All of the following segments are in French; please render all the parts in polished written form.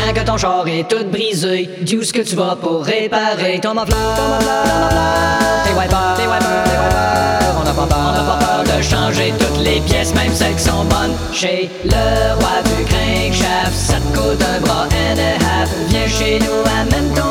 Quand que ton char est tout brisé, dis où est-ce que tu vas pour réparer ton muffler? Tes wipers, on n'a pas peur de changer toutes les pièces, même celles qui sont bonnes. Chez le roi du crankshaft, ça te coûte un bras and a half. Viens chez nous, amène ton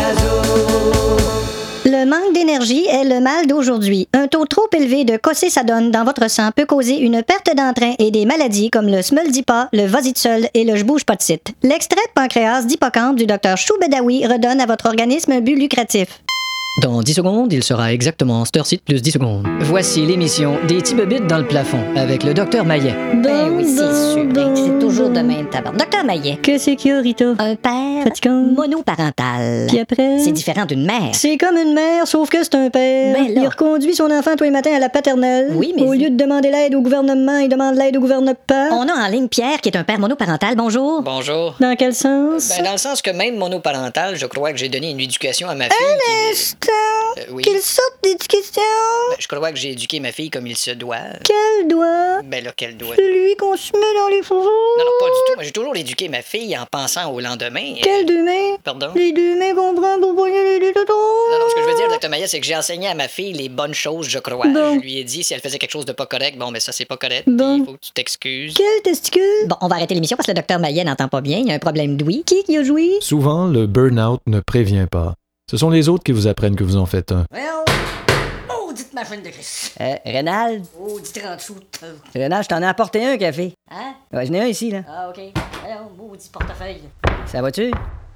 bazou. Le manque d'énergie est le mal d'aujourd'hui. Un taux trop élevé de cocésadone dans votre sang peut causer une perte d'entrain et des maladies comme le smoldipa, le vas-y-de-seul et le je bouge pas de site. L'extrait de pancréas d'hippocampe du Dr Choubedaoui redonne à votre organisme un but lucratif. Dans 10 secondes, il sera exactement Stir-Site plus 10 secondes. Voici l'émission des petits bébites dans le plafond avec le Dr Maillet. Ben oui, c'est sûr. Ben, c'est toujours de même tabarnak. Docteur Maillet. Qu'est-ce qu'il y a, Rita? Un père Fatigant. monoparental. Puis après? C'est différent d'une mère. C'est comme une mère, sauf que c'est un père. Ben là. Il reconduit son enfant tous les matins à la paternelle. Oui, mais Au lieu de demander l'aide au gouvernement, il demande l'aide au gouvernement. On a en ligne Pierre, qui est un père monoparental. Bonjour. Bonjour. Dans quel sens? Dans le sens que même monoparental, je crois que j'ai donné une éducation à ma fille. Oui. Quelle sorte d'éducation? Je crois que j'ai éduqué ma fille comme il se doit. Quel doigt? Ben là, qu'elle doit. Celui qu'on se met dans les fourreaux? Non, pas du tout. Moi, j'ai toujours éduqué ma fille en pensant au lendemain. Quel deux mains? Pardon? Les deux mains qu'on prend pour poigner les deux totons? Non, ce que je veux dire, Dr. Maillet, c'est que j'ai enseigné à ma fille les bonnes choses, je crois. Bon. Je lui ai dit, si elle faisait quelque chose de pas correct, bon, mais ça, c'est pas correct. Bon. Il faut que tu t'excuses. Quel testicule? Bon, on va arrêter l'émission parce que le docteur Maillet n'entend pas bien. Il y a un problème d'ouïe. Qui a joué? Souvent, le burn-out ne prévient pas. Ce sont les autres qui vous apprennent que vous en faites un. Maudite machine de Christ. Rénal, Maudite 30 sous. Rénal, je t'en ai apporté un café. Hein? Ouais, j'en ai un ici, là. Ah, OK. Alors, maudit portefeuille. Ça va-tu?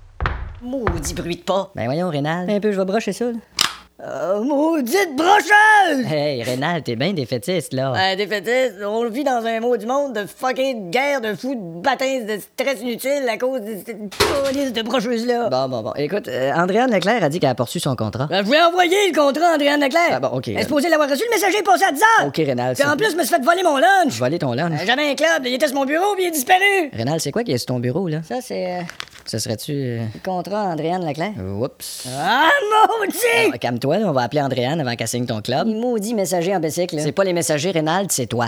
Maudit bruit de pas. Ben voyons, Rénal. Un peu, je vais brocher ça, là. Oh, maudite brocheuse! Hey, Rénal, t'es bien défaitiste, là. Défaitiste, on vit dans un mot du monde de fucking guerre, de fous, de bâtins, de stress inutile à cause de cette police de brocheuse-là. Bon. Écoute, Andréane Leclerc a dit qu'elle a poursu son contrat. Ben, je voulais envoyer le contrat à Andréane Leclerc. Ah bon, OK. Elle est supposée l'avoir reçu, le messager est passé à 10 heures. OK, Rénal. Puis en plus, je me suis fait voler mon lunch. Voler ton lunch. J'avais un club, il était sur mon bureau, puis il est disparu. Rénal, c'est quoi qui est sur ton bureau, là? Ça, c'est Ce serait-tu... le contrat Andréane Leclerc. Oups. Ah, maudit! Calme-toi, là, on va appeler Andréane avant qu'elle signe ton club. Il maudit messager en bicycle, là. C'est pas les messagers, Rénal, c'est toi.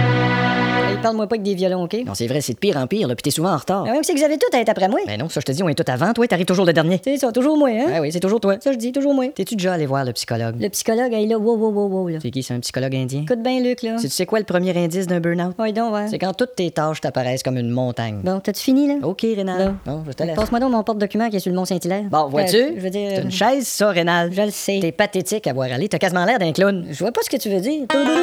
Hey, parle-moi pas avec des violons, OK? Non, c'est vrai, c'est de pire en pire, là, puis t'es souvent en retard. Ah, même si vous avez tout à être après moi. Ben non, ça, je te dis, on est tout avant, toi, t'arrives toujours le dernier. C'est ça, toujours moi, hein? Ah oui, c'est toujours toi. Ça, je dis, toujours moi. T'es-tu déjà allé voir le psychologue? Le psychologue, il est là, wow, là. C'est qui, c'est un psychologue indien? Écoute bien, Luc, là. Tu sais quoi le premier indice d'un burn-out? Ouais, donc, ouais. C'est quand toutes tes tâches t'apparaissent comme une montagne. Bon, t'as-tu fini, là? OK, Rénal. Bon, je te laisse. Passe-moi donc mon porte-document qui est sur le Mont-Saint-Hilaire. Bon, vois-tu? Je veux dire. C'est une chaise, ça, Rénal. Je le sais. T'es pathétique à voir aller. T'as quasiment l'air d'un clown. Je vois pas ce que tu veux dire.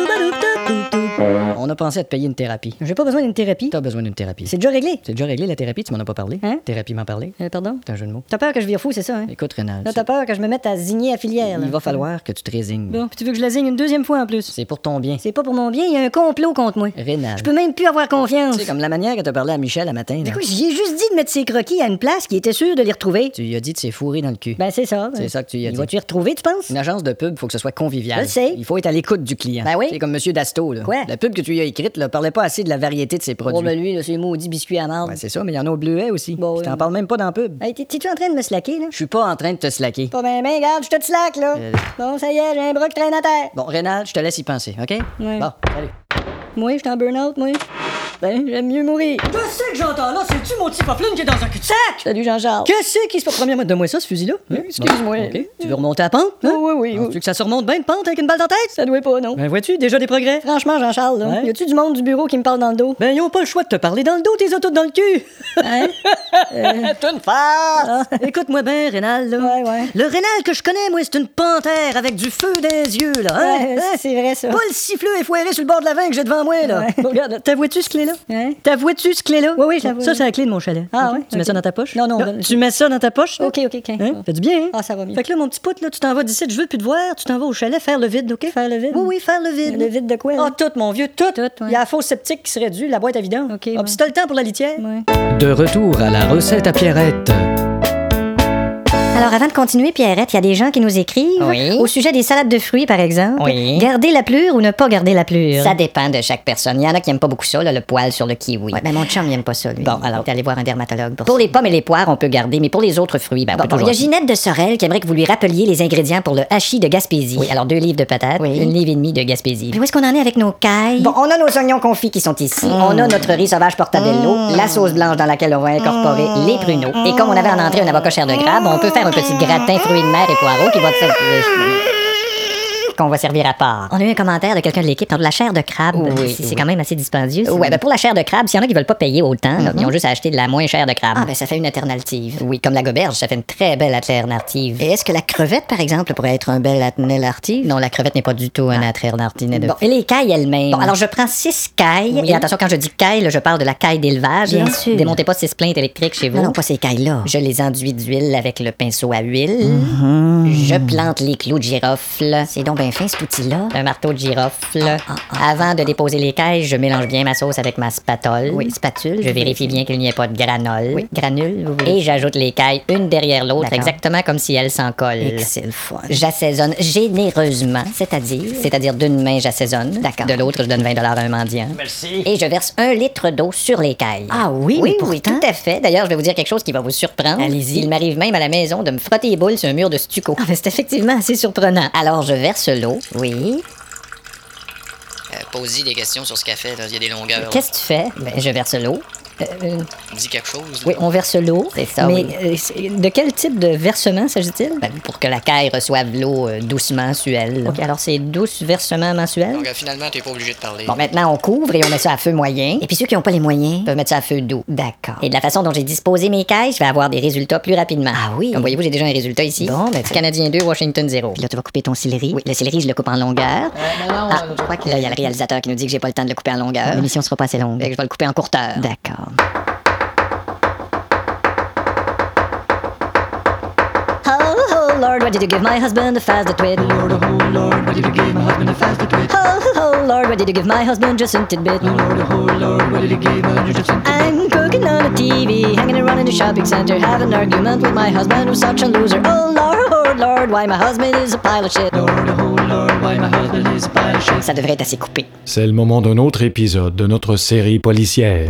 On a pensé à te payer une thérapie. J'ai pas besoin d'une thérapie. T'as besoin d'une thérapie. C'est déjà réglé. C'est déjà réglé, la thérapie, tu m'en as pas parlé? Hein? Thérapie m'en parler? Pardon? C'est un jeu de mots. T'as peur que je vire fou, c'est ça, hein? Écoute, Rénal. Là, t'as peur que je me mette à zigner à filière, là. Il va falloir que tu te résignes. Bon, puis tu veux que je la zigne une deuxième fois en plus. C'est pour ton bien. C'est pas pour mon bien, il y a un complot contre moi. Rénal. Je peux même plus avoir confiance. C'est comme la manière que t'as parlé à Michel à matin. Là. Écoute, j'y ai juste dit de mettre ses croquis à une place qui était sûre de les retrouver. Tu lui as dit de s'est fourré dans le cul. Ben, c'est ça. C'est ça que tu y as Il dit. va-tu y retrouver, tu penses? Une agence de pub, faut que ce soit convivial. Je le sais. Il faut être à l'écoute du client. Ben oui. C'est comme Monsieur Dasto, là. Quoi? La pub que tu lui as écrite, là, parlait pas assez de la variété de ses produits. Oh, ben lui, là, c'est maudit biscuit à marde. Ouais, c'est ça, mais il y en a au bleuet aussi. Bon, Je t'en parle même pas dans la pub. Hey, t'es-tu en train de me slacker, là? Je suis pas en train de te slacker. Pas ben, regarde, je te slack, là. Bon, ça y est, j'ai un bras qui traîne à terre. Bon, Rénal, je te laisse y penser, OK? Ouais. Bon, salut. Moi, je suis en burn-out, moi. Ben, j'aime mieux mourir. Qu'est-ce que j'entends là? C'est-tu mon petit paflune qui est dans un cul-de-sac? Salut, Jean-Charles. Qu'est-ce qui se passe? Premièrement, donne-moi ça, ce fusil-là. Excuse-moi. OK. Tu veux remonter la pente? Hein? Oui, oui, Tu oui. veux que ça se remonte bien de pente avec une balle dans la tête? Ça doit pas, non. Ben, vois-tu, déjà des progrès? Franchement, Jean-Charles, là, Ouais. y a-tu du monde du bureau qui me parle dans le dos? Ben, ils ont pas le choix de te parler dans le dos, tes autos dans le cul. Hein? T'es une farce! Écoute-moi bien, Rénal, là. Ouais. Le Rénal que je connais, moi, c'est une panthère avec du feu dans les yeux, là. Hein? Ouais, Hein? c'est vrai, ça. Pas le siffleux effoiré sur le bord de la veine que j'ai devant moi, là. Ouais. Bon, regarde, t'as vois-tu ce clé-là? Hein? T'as vois-tu ce clé-là? Oui, je la vois. Ça, c'est la clé de mon chalet. Ah, OK? ouais? Tu mets OK. ça dans ta poche? Non, Tu mets ça dans ta poche? là? OK. Hein? Fait du bien, hein? Ah, ça va mieux. Fait que là, mon petit pote, là, tu t'en vas d'ici, je veux plus te voir, tu t'en vas au chalet faire le vide, OK? Faire le vide? Oui, faire le vide. Le vide de quoi? Ah, tout, mon vieux, tout. ouais. Il y a la fosse septique qui serait due, la boîte à vidange. OK, Ah, ouais. puis si t'as le temps pour la litière. Ouais. De retour à la recette à Pierrette. Alors, avant de continuer, Pierrette, il y a des gens qui nous écrivent. Oui. Au sujet des salades de fruits, par exemple. Oui. Garder la plure ou ne pas garder la plure? Ça dépend de chaque personne. Il y en a qui aiment pas beaucoup ça, là, le poil sur le kiwi. Ouais, ben mon chum, il aime pas ça, lui. Bon, alors, t'es allé voir un dermatologue pour les pommes et les poires, on peut garder, mais pour les autres fruits, ben, on peut Bon, il toujours... y a Ginette de Sorel qui aimerait que vous lui rappeliez les ingrédients pour le hachis de Gaspésie. Oui, alors 2 livres de patates, Oui. 1 livre et demi de Gaspésie. Puis où est-ce qu'on en est avec nos cailles? Bon, on a nos oignons confits qui sont ici. On a notre riz sauvage portabello, la sauce blanche dans laquelle on va incorporer les pruneaux. Et comme on avait en entrée un avocat chair de crabe, on peut faire un petit gratin fruits de mer et poireaux qui va qu'on va servir à part. On a eu un commentaire de quelqu'un de l'équipe sur de la chair de crabe. Oui, C'est quand même assez dispendieux. ça. Ouais, ben pour la chair de crabe, s'il y en a qui veulent pas payer autant, là, ils ont juste à acheter de la moins chère de crabe. Ah, ben ça fait une alternative. Oui, comme la goberge, ça fait une très belle alternative. Et est-ce que la crevette, par exemple, pourrait être un bel alternative? Non, la crevette n'est pas du tout un alternative. Bon, et les cailles elles-mêmes? Bon, alors je prends 6 cailles. Oui. Et attention, quand je dis caille, là, je parle de la caille d'élevage. Bien là. sûr. Démontez pas 6 plaintes électriques chez vous. Non, pas ces cailles-là. Je les enduis d'huile avec le pinceau à huile. Je plante les clous de girofle. C'est donc bien fin, cet outil-là. Un marteau de girofle. Avant de déposer les cailles, je mélange bien ma sauce avec ma spatule. Oui, spatule. Je vérifie bien qu'il n'y ait pas de granole. Oui, granule, vous voulez. Et j'ajoute les cailles une derrière l'autre, D'accord. exactement comme si elles s'en collent. Et que c'est le fun. J'assaisonne généreusement. C'est-à-dire d'une main, j'assaisonne. D'accord. De l'autre, je donne 20 à un mendiant. Merci. Et je verse 1 litre d'eau sur les cailles. Ah oui, mais oui, pourtant- tout à fait. D'ailleurs, je vais vous dire quelque chose qui va vous surprendre. Allez-y. Il m'arrive même à la maison de me frotter les boules sur un mur de stucco. Ah, ben c'est effectivement assez surprenant. Alors, je verse l'eau. Oui. Pose-y des questions sur ce qu'elle fait, là. Il y a des longueurs. Qu'est-ce que tu fais? Ben, je verse l'eau. Dis quelque chose. là. Oui, on verse l'eau. C'est ça, Mais oui. de quel type de versement s'agit-il? Ben, pour que la caille reçoive l'eau doucement mensuelle. OK, alors c'est douce versement mensuel? Donc, finalement, t'es pas obligé de parler. Bon, maintenant, on couvre et on met ça à feu moyen. Et puis ceux qui n'ont pas les moyens? Peuvent mettre ça à feu doux. D'accord. Et de la façon dont j'ai disposé mes cailles, je vais avoir des résultats plus rapidement. Ah oui? Comme voyez-vous, j'ai déjà un résultat ici. Bon, ben, Canadien 2, Washington 0. Puis là, tu vas couper ton céleri. Oui, le céleri, je le coupe en longueur. Je crois que là, il y a le réalisateur qui nous dit que j'ai pas le temps de le couper en longueur. L'émission sera pas assez longue. Fait que je vais le couper en courteur. D'accord. Oh, Lord, what did you give my husband a fast twit? Lord, oh Lord, what did you give my husband a fast twit? Oh, Lord, what did you give my husband just a tidbit? Lord, oh Lord, what did you give my husband? I'm cooking on the TV, hanging around in the shopping center, have an argument with my husband who's such a loser. Oh, Lord, why my husband is a pile of shit. Lord, oh Lord, why my husband is a pile of shit? Ça devrait être assez coupé. C'est le moment d'un autre épisode de notre série policière.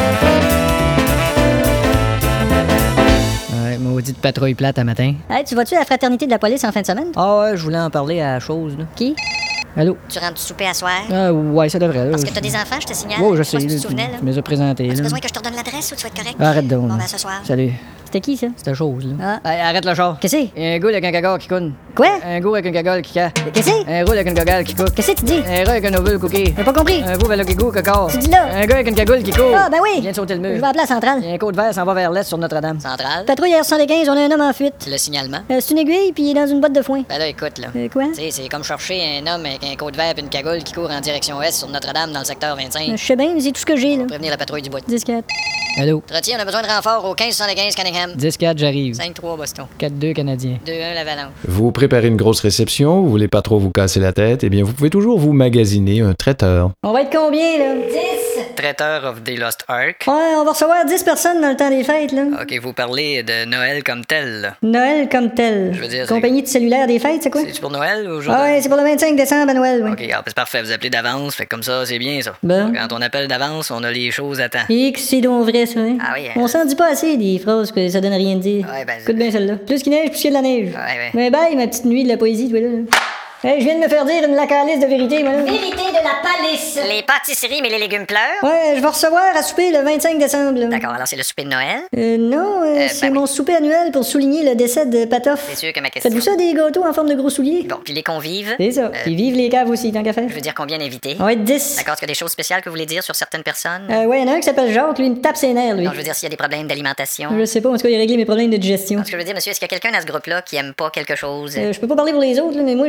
Ouais, maudite patrouille plate à matin. Hey, tu vas-tu à la fraternité de la police en fin de semaine? Ah ouais, je voulais en parler à la chose, là. Qui? Allô? Tu rentres du souper à soir? Ah ouais, ça devrait, là. Parce que t'as des enfants, je te signale. Oh, je sais pas sais, si tu te souvenais, là. tu me les as présentés, As-tu là. besoin que je te redonne l'adresse ou tu vas être correct? Arrête donc. Bon, là. ben, ce soir. Salut. C'était qui, ça? C'était chose, là. Ah. Hey, arrête le char. Qu'est-ce que c'est? Il y a un gars avec un cagole qui coule. Quoi? Un gars avec un cagole qui casse. Qu'est-ce que c'est? Un roule avec une cagole qui cook. Qu'est-ce que tu dis? Un rat avec un ovule cookie. J'ai pas compris. Un veau avec le goût cacao. Tu dis là? Un gars avec une cagoule qui court. Ah, ben oui. Il vient de sauter le Je mur. vais appeler la centrale. Il y a un côte vert s'en va vers l'est sur Notre-Dame. Centrale. Patrouille R75, on a un homme en fuite. Le signalement. C'est une aiguille, puis il est dans une boîte de foin. Ben là, écoute, là. Quoi? Tu sais, c'est comme chercher un homme avec un côte vert et une cagoule qui court en direction ouest sur Notre-Dame dans le secteur 25. Je sais bien, mais c'est tout ce que j'ai, là. Prévenir la patrouille du bois. 10-4. Allô? Trottier, on a besoin de renfort au 1575 Cunningham. 10-4, j'arrive. 5-3 Boston. 4-2 Canadien. 2-1 l'Avalanche. Vous préparez une grosse réception, vous voulez pas trop vous casser la tête, eh bien vous pouvez toujours vous magasiner un traiteur. On va être combien, là? 10! Traiteur of the Lost Ark. Ouais, on va recevoir 10 personnes dans le temps des fêtes, là. Ok, vous parlez de Noël comme tel, là. Noël comme tel. Je veux dire, Compagnie de cellulaire des fêtes, c'est quoi? C'est pour Noël ou aujourd'hui? Ah ouais, c'est pour le 25 décembre à Noël, oui. Ok, ah, ben c'est parfait, vous appelez d'avance, fait que comme ça, c'est bien ça. Bon. Quand on appelle d'avance, on a les choses à temps. Et que c'est donc vrai, ça, hein? Ah oui, On s'en dit pas assez, des phrases que ça donne rien de dire. Ouais, ben, Écoute bien celle-là. Plus qu'il neige, plus qu'il y a de la neige. Ouais, ouais. Mais bye, ma petite nuit de la poésie, toi, là. Hey, je viens de me faire dire une lacaliste de vérité, moi, là. Vérité de la palisse. Les pâtisseries, mais les légumes pleurent? Ouais, je vais recevoir à souper le 25 décembre, là. D'accord, alors c'est le souper de Noël? Non, c'est ben mon souper annuel pour souligner le décès de Patoff. C'est sûr que ma question... Faites-vous ça, des gâteaux en forme de gros souliers? Bon, puis les convives? C'est ça. Puis vive les caves aussi, tant qu'à faire. Je veux dire combien d'invités? On va être 10. D'accord, est-ce qu'il y a des choses spéciales que vous voulez dire sur certaines personnes? Ouais, il y en a un qui s'appelle Jacques, lui, il me tape ses nerfs, lui. Non, je veux dire s'il y a des problèmes d'alimentation. Je sais pas, en tout cas, il a réglé mes problèmes de digestion. Ce que je veux dire, monsieur, est-ce qu'il y a quelqu'un dans ce groupe-là qui aime pas quelque chose? Je peux pas parler pour les autres, là, mais moi, j'aime pas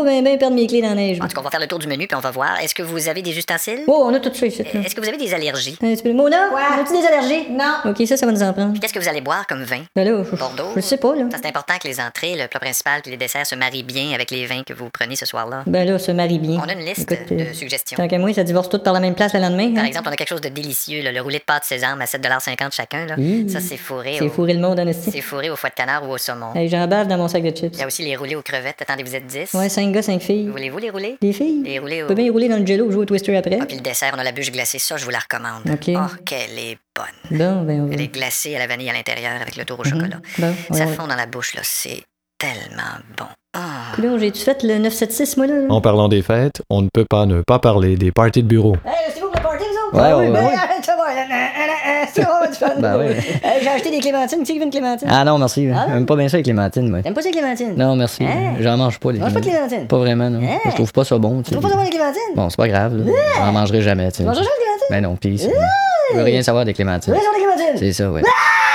bien perdre mes clés dans la neige. En tout cas, on va faire le tour du menu puis on va voir. Est-ce que vous avez des ustensiles? Oh, on a tout ça ici. là. Est-ce que vous avez des allergies? Un petit peu. Mona, as-tu des allergies? Non. Ok, ça va nous en prendre. Qu'est-ce que vous allez boire comme vin? Ben là, Bordeaux? je sais pas, là. Ça, c'est important que les entrées, le plat principal puis les desserts se marient bien avec les vins que vous prenez ce soir-là. Ben là, ça marie bien. On a une liste Écoute, de suggestions. Tant qu'à moi, ça divorce tout par la même place le lendemain. Par hein? exemple, on a quelque chose de délicieux, là, le roulé de pâte sésame à 7,50$ chacun. Là. Ça, c'est fourré. C'est fourré le monde en esti. C'est fourré au foie de canard ou au saumon. Hey, j'en bave dans mon sac de chips. Il y a aussi les roulés aux crevettes. Attendez, vous êtes 10? Ouais, 5 gars, 5 filles. Voulez-vous les rouler? Des filles? Les roulés On au... peut bien y rouler dans le jello, jouer au twister après. Ah, puis le dessert, on a la bûche glacée. Ça, je vous la recommande. Ok. Oh, qu'elle est bonne. Bon, ben on va. Elle est glacée à la vanille à l'intérieur avec le tour au chocolat. Bon, Ça ouais. fond dans la bouche, là. C'est tellement bon. Ah. Puis là, j'ai-tu fait le 976, moi, là? En parlant des fêtes, on ne peut pas ne pas parler des parties de bureau. Hey, c'est vous pour le party, vous autres? Ouais, ouais, Ben, ouais. ça va, c'est vraiment du fun. Ben ouais. J'ai acheté des clémentines. Qui veut une clémentine? Ah non, merci. Ah, non? J'aime pas bien ça avec Clémentine, moi. T'aimes pas ces clémentines? Non, merci. Hein? J'en mange pas, les Mange pas de clémentines? Pas vraiment, non. Hein? Je trouve pas ça bon, tu Tu trouves pas ça bon, les clémentines? Bon, c'est pas grave, là. J'en mangerai jamais, tu sais. Tu manges jamais de clémentines? Ben non, pis je veux rien savoir des clémentines. Oui, sur les clémentines. C'est ça, ouais.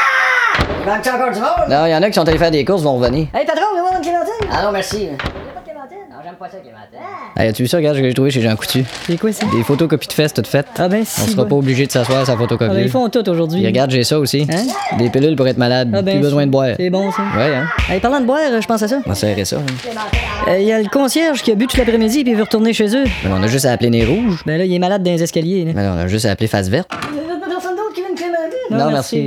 Il manque encore du monde? Non, y en a qui sont allés faire des courses, vont revenir. Hey, patron, on va voir une clémentine? Ah non, merci. Y'a pas de clémentine? Non, j'aime pas ça, clémentine. Hey, as-tu vu ça? Regarde ce que j'ai trouvé chez Jean Coutu. C'est quoi ça? Des photocopies de fesses toutes faites. Ah ben, si. On sera pas obligé de s'asseoir à sa photocopie. Ils font tout aujourd'hui. Puis regarde, j'ai ça aussi. Hein? Des pilules pour être malade. Ah ben, Plus besoin de boire. C'est bon, ça. Ouais, hein? Hey, parlant de boire, je pense à ça. On va serrer ça. Hein. Il y a le concierge qui a bu tout l'après-midi puis il veut retourner chez eux. Mais on a juste à appeler Nez Rouge. Ben là, il est malade dans les escaliers. Là. Mais on a juste à appeler Face Verte. Y'a pas personne d'autre qui veut une clémentine? Non, merci.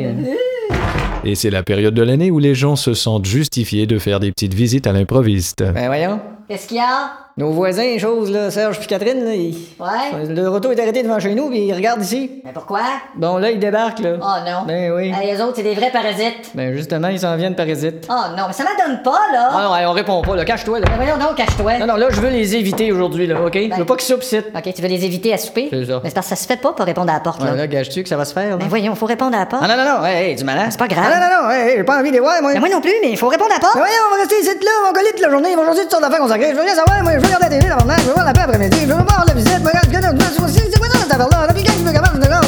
Et c'est la période de l'année où les gens se sentent justifiés de faire des petites visites à l'improviste. Ben voyons. Qu'est-ce qu'il y a? Nos voisins, choses, là, Serge puis Catherine, là, Ouais? le auto est arrêté devant chez nous puis ils regardent ici. Mais pourquoi? Bon, là, ils débarquent, là. Oh non. Ben oui. Hey, eux autres, c'est des vrais parasites. Ben justement, ils s'en viennent parasites. Oh non, mais ça m'adonne pas, là. Ah non, hey, on répond pas, là. Cache-toi, là. Mais voyons donc, cache-toi. Non, non, là, je veux les éviter aujourd'hui, là, OK? Je veux pas qu'ils soupent ici. Ok, tu veux les éviter à souper? C'est ça. Mais c'est parce que ça se fait pas pour répondre à la porte, là. Ouais, là, gages-tu que ça va se faire, là? Mais voyons, faut répondre à la porte. Ah non, non, non, hey, du malin. C'est pas grave. Ah non, non, non, hey, j'ai pas envie de les voir, moi. Mais moi non plus, mais il faut répondre à la porte. Mais voyons, on va rester ici, là, on va coller toute la journée, ils vont jaser toutes sortes d'affaires qu'on s'agrège. Je veux rien savoir, moi, je veux regarder la télé, d'abord, je veux voir la paix après-midi, je veux voir la visite, moi, regarde, c'est quoi ça, cette affaire-là? Puis quelqu'un qui veut capable de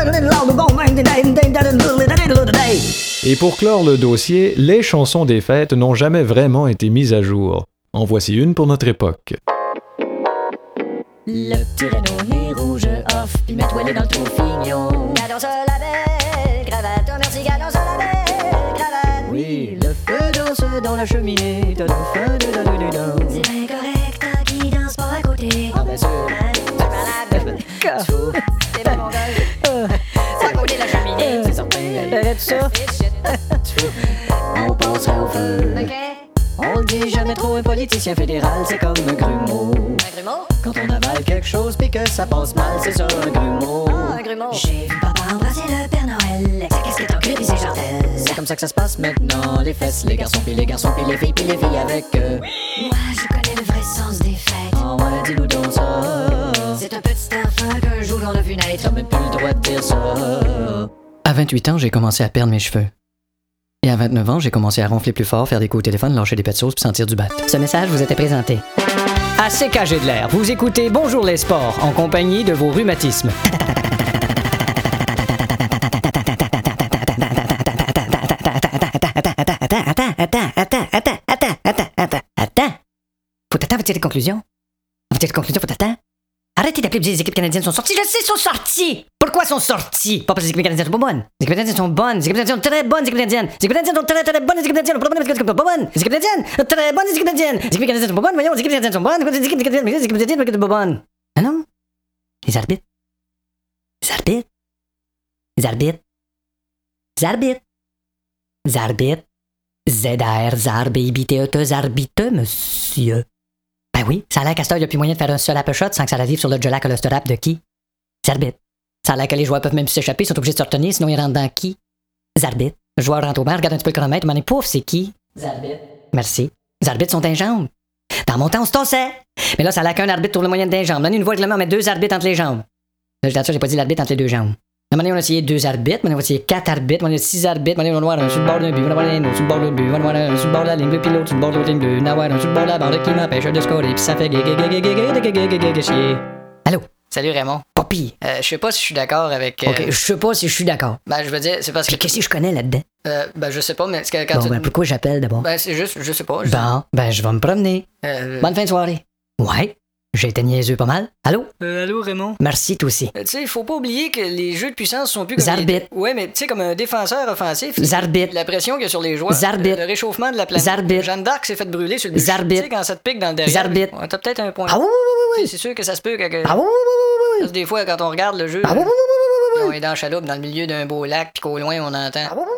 Et pour clore le dossier, les chansons des fêtes n'ont jamais vraiment été mises à jour. En voici une pour notre époque. Le petit Renault nez rouge off, puis mets-toi-les dans le trou fignon. Gardons ça la belle cravate, oh merci, gardons ça la belle cravate. Oui, le feu danse dans la cheminée, de C'est bien correct, tant qu'il danse pas à côté. Ah, bien sûr. C'est bon, mon gars. C'est à côté de la cheminée, c'est certain. Arrête ça. On passerait au feu. Ok. On le dit jamais trop, un politicien fédéral, c'est comme un grumeau. Un grumeau? Quand on avale quelque chose puis que ça passe mal, c'est ça un grumeau. Ah, un grumeau. J'ai vu papa embrasser le Père Noël, avec sa casquette en cuir puis ses jartelles. C'est comme ça que ça se passe maintenant, les fesses, les garçons puis les garçons puis les filles avec eux. Moi, je connais le vrai sens des fêtes. Ah ouais, dis-nous donc ça. C'est un petit enfant qu'un jour on a vu naître. T'as même plus le droit de dire ça. À 28 ans, j'ai commencé à perdre mes cheveux. Et à 29 ans, j'ai commencé à ronfler plus fort, faire des coups au téléphone, lâcher des pets de sauce puis sentir du bat. Ce message vous était présenté à CKG de l'air. Vous écoutez Bonjour les sports en compagnie de vos rhumatismes. Attends. Faut t'attendre avant de tirer des conclusions. Avant de tirer des conclusions, faut t'attendre. Arrêtez d'appeler les équipes canadiennes sont sorties. Je sais, sont sorties. Pourquoi sont sorties? Pas parce que les équipes canadiennes sont pas bonnes. Les équipes canadiennes sont bonnes. Les équipes canadiennes sont très bonnes. Les équipes canadiennes. Les équipes canadiennes sont très très bonnes. Les équipes canadiennes sont pas bonnes. Les équipes canadiennes sont pas bonnes. Les équipes canadiennes sont très bonnes. Les équipes canadiennes. Les équipes canadiennes sont pas bonnes. Voyons, les équipes canadiennes sont bonnes. Les équipes canadiennes, les équipes canadiennes sont pas bonnes. Ah non? Les arbitres. Les arbitres. Les arbitres. Les arbitres. Les arbitres. ZR, ZARBITE, ZARBITE, monsieur. Ben oui, ça a l'air qu'à cette heure, il n'y a plus moyen de faire un seul apple shot sans que ça arrive sur le gelac holostérap de qui? Zarbit. Ça a l'air que les joueurs peuvent même s'échapper, ils sont obligés de se retenir, sinon ils rentrent dans qui? Zarbit. Le joueur rentre au bar, regarde un petit peu le chronomètre, m'en est pouf, c'est qui? Zarbit. Merci. Les arbitres sont d'un jambes. Dans mon temps, on se tassait. Mais là, ça a l'air qu'un arbitre trouve le moyen d'un jambes. Donnez une voie règlement, mais 2 arbitres entre les jambes. Là, je j'ai pas dit l'arbitre entre les 2 jambes. À un moment donné, on a essayé 2 arbitres, on a essayé 4 arbitres, on a essayé 6 arbitres, on va voir un sur le bord d'un but, on va voir un autre sur le bord de l'autre but, on va voir un sur le bord de la ligne bleue, puis l'autre sur le bord de l'autre ligne bleue, on va voir un sur le bord de la bande qui m'empêche de scorer, puis ça fait chier. Allô? Salut Raymond. Poppy. Je sais pas si je suis d'accord avec... Ok, je sais pas si je suis d'accord. Ben, je veux dire, c'est parce que... Qu'est-ce que je connais là-dedans? Ben, je sais pas, mais c'est que quand Bon, ben, pourquoi j'appelle d'abord? Ben, c'est juste, je sais pas. Bon, ben, je vais me promener. Bonne fin de soirée. Ouais. J'ai été niaiseux pas mal. Allô? Allô, Raymond? Merci, toi aussi. Tu sais, faut pas oublier que les jeux de puissance sont plus comme Zarbitre. Ouais, mais tu sais, comme un défenseur offensif. Zarbitre. La pression qu'il y a sur les joueurs. Zarbitre. Le réchauffement de la planète. Zarbitre. Jeanne d'Arc s'est fait brûler sur le but. Zarbitre. Tu sais, quand ça te pique dans le derrière. Zarbitre. Ouais, t'as peut-être un point. Ah oui, oui, oui, C'est sûr que ça se peut que... Ah oui, oui, oui, Parce que des fois, quand on regarde le jeu... Ah oui, oui, oui, oui, oui, oui. On est dans la chaloupe, dans le milieu d'un beau lac, puis qu'au loin, on entend... Ah oui, oui,